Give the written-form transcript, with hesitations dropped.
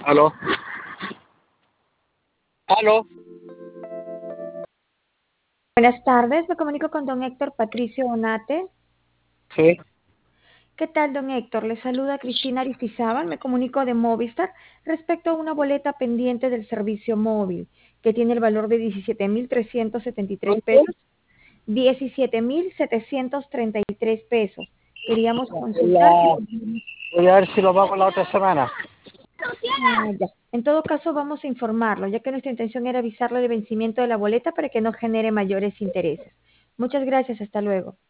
Aló, aló. Buenas tardes, me comunico con don Héctor Patricio Onate. Sí, ¿Qué tal, don Héctor? Le saluda Cristina Aristizábal, me comunico de Movistar respecto a una boleta pendiente del servicio móvil que tiene el valor de 17.373 ¿cuánto? pesos. 17.733 pesos. Queríamos Voy consultar si a, podíamos. voy a ver si lo pago la otra semana. Ya. En todo caso, vamos a informarlo, ya que nuestra intención era avisarle del vencimiento de la boleta para que no genere mayores intereses. Muchas gracias, hasta luego.